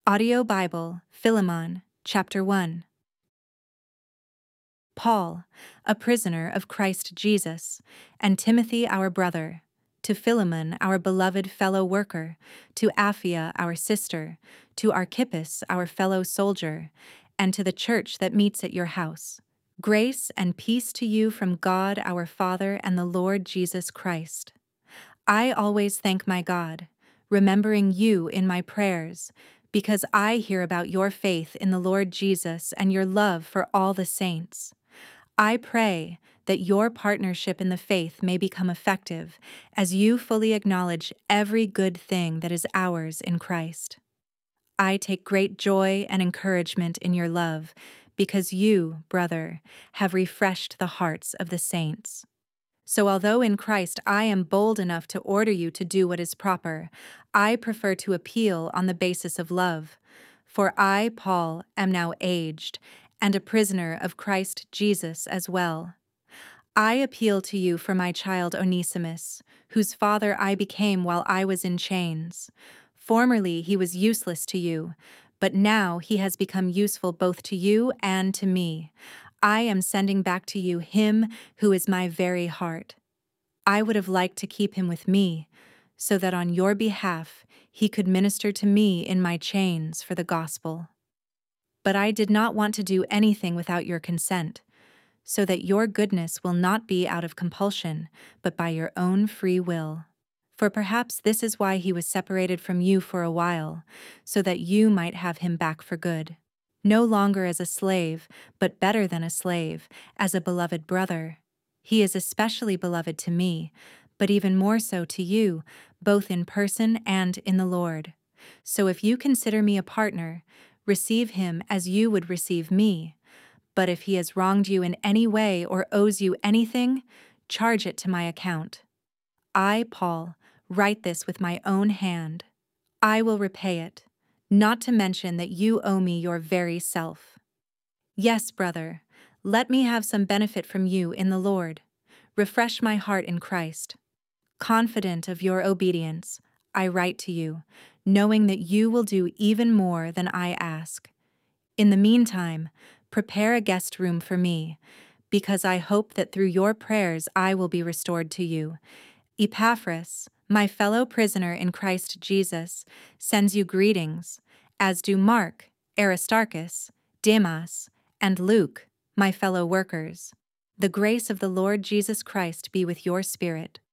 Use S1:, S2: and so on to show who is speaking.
S1: Audio Bible, Philemon, Chapter 1. Paul, a prisoner of Christ Jesus, and Timothy our brother, to Philemon our beloved fellow worker, to Apphia our sister, to Archippus our fellow soldier, and to the church that meets at your house. Grace and peace to you from God our Father and the Lord Jesus Christ. I always thank my God, remembering you in my prayers, because I hear about your faith in the Lord Jesus and your love for all the saints. I pray that your partnership in the faith may become effective as you fully acknowledge every good thing that is ours in Christ. I take great joy and encouragement in your love, because you, brother, have refreshed the hearts of the saints. So although in Christ I am bold enough to order you to do what is proper, I prefer to appeal on the basis of love. For I, Paul, am now aged, and a prisoner of Christ Jesus as well. I appeal to you for my child Onesimus, whose father I became while I was in chains. Formerly he was useless to you, but now he has become useful both to you and to me. I am sending back to you him who is my very heart. I would have liked to keep him with me, so that on your behalf he could minister to me in my chains for the gospel. But I did not want to do anything without your consent, so that your goodness will not be out of compulsion, but by your own free will. For perhaps this is why he was separated from you for a while, so that you might have him back for good. No longer as a slave, but better than a slave, as a beloved brother. He is especially beloved to me, but even more so to you, both in person and in the Lord. So if you consider me a partner, receive him as you would receive me. But if he has wronged you in any way or owes you anything, charge it to my account. I, Paul, write this with my own hand. I will repay it, not to mention that you owe me your very self. Yes, brother, let me have some benefit from you in the Lord. Refresh my heart in Christ. Confident of your obedience, I write to you, knowing that you will do even more than I ask. In the meantime, prepare a guest room for me, because I hope that through your prayers I will be restored to you. Epaphras, my fellow prisoner in Christ Jesus, sends you greetings, as do Mark, Aristarchus, Demas, and Luke, my fellow workers. The grace of the Lord Jesus Christ be with your spirit.